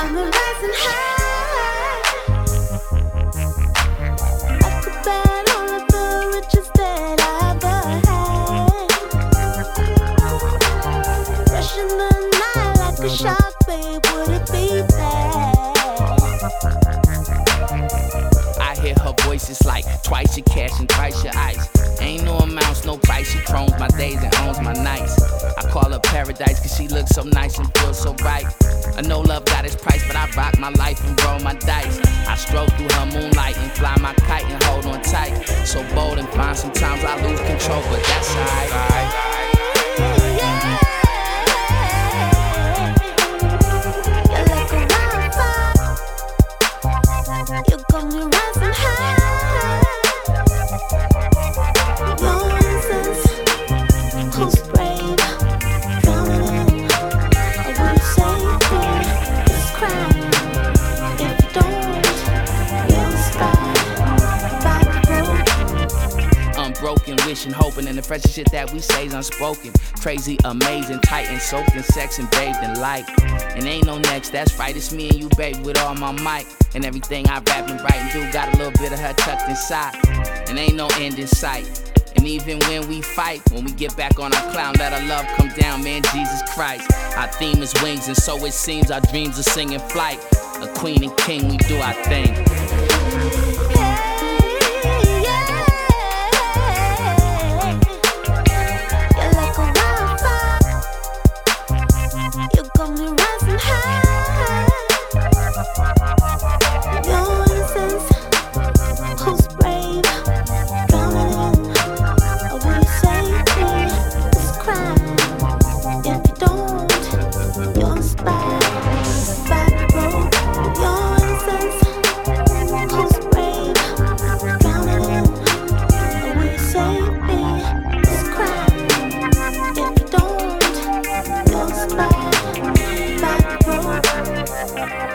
I'm rising high. I could bet all of the riches that I've had. Fresh in the night like a shark, babe, would it be bad? I hear her voice, it's like twice your cash and twice your ice. Ain't no amounts, no price, she chromes my days and owns my nights. I call her paradise cause she looks so nice and feels so right. I know love got its price, but I rock my life and roll my dice. I stroll through her moonlight and fly my kite and hold on tight. So bold and fine, sometimes I lose control, but that's alright. You're like a wildfire. You got me rising high. Your innocence, who's brave, drowning in. Or will you save me? It's crime. If you don't, you'll spy. Unbroken, wishing, hoping, and the fresh shit that we say's unspoken. Crazy, amazing, tight and soaked in sex and bathed in light. And ain't no next, that's right, it's me and you, babe, with all my might. And everything I rap and write and do got a little bit of her tucked inside. And ain't no end in sight. And even when we fight, when we get back on our clown, let our love come down, man, Jesus Christ. Our theme is wings, and so it seems our dreams are singing flight. A queen and king, we do our thing. You're like a wildfire. You got me rising high. Your innocence, who's brave, drowning in. Or will you save me? It's crime. If you don't, you'll spy. Back road. Your innocence, who's brave, drowning in. Or will you save me? It's crime. If you don't, you'll spy. Back road.